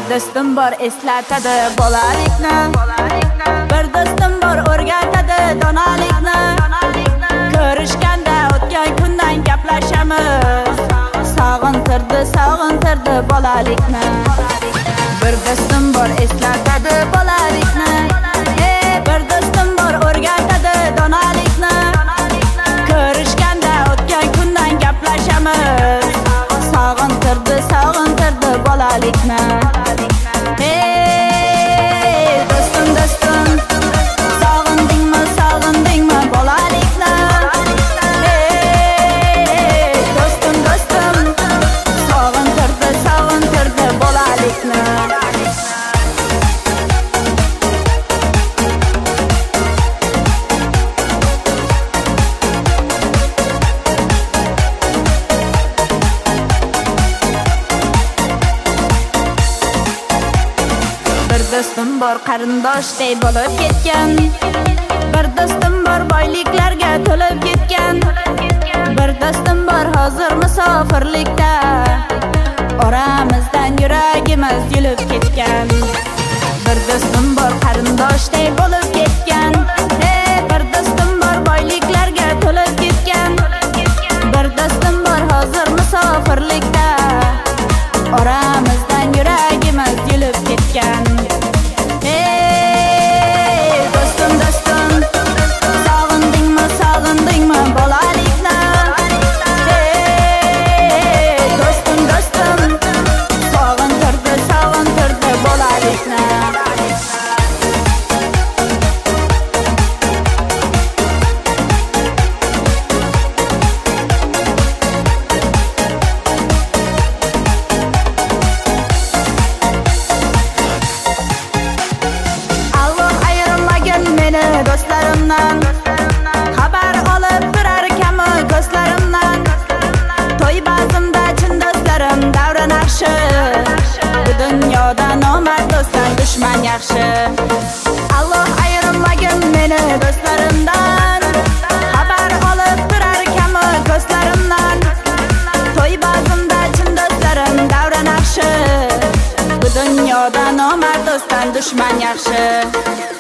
do'stim bor eslatadi bolalikni, bir do'stim bor o'rgatadi donolikni. Ko'rishganda o'tgan kundan gaplashamiz, sog'intirdi bolalikni. Bir do'stim bor eslatadi bolalikni, bir do'stim bor o'rgatadi donolikni. Ko'rishganda o'tgan kundan gaplashamiz, sog'intirdi bolalikni. Do'stim, sog'indingmi bolalikni? Do'stim, sog'intirdi bolalikni. Bir do'stim bor qarindoshday bo'lib ketgan, bir do'stim bor boyliklarga to'lib ketgan, bir do'stim bor hozir musofirlikda, oramizdan yuragimiz yulib ketgan. Bir do'stim bor qarindoshday bo'lib ketgan, bir do'stim bor boyliklarga to'lib ketgan, bir do'stim bor hozir musofirlikda, oramizdan yuragimiz yulib ketgan. Sog'indingmi bolalikni? Do'stim, sog'intirdi bolalikni. Alloh ayirmagin meni do'stlarimdan, xabar olib turar kami ko'zlarimdan. To'y bazmda chin do'stlarim davra naqshi, bu dunyoda nomard do'stdan dushman yaxshi. Alloh ayirmagin meni do'stlarimdan, xabar olib turar kami ko'zlarimdan. To'y bazmda chin do'stlarim davra naqshi, bu dunyoda nomard do'stdan dushman yaxshi.